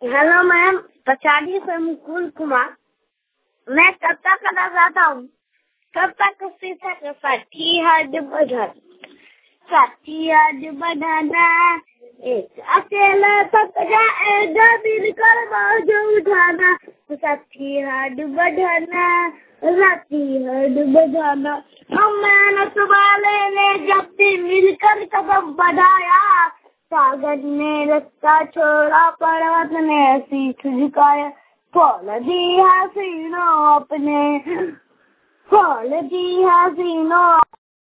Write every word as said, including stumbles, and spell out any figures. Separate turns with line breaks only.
Hello ma'am, पचाड़ी से मुकुल कुमार। मैं कविता करना चाहता हूँ। कविता का शीर्षक है साठी हद बढ़ाना। साठी हद बढ़ाना, एक अकेला थक जाएगा मिलकर बोझ उठाना। साठी हद बढ़ाना, साठी हद बढ़ाना। हम मेहनत वाले ने जब भी मिलकर कदम बढ़ाया, सागर ने रास्ता छोड़ा पर्वत ने शीश झुकाया। फल दी हसीनों अपने, फल दी हसीनों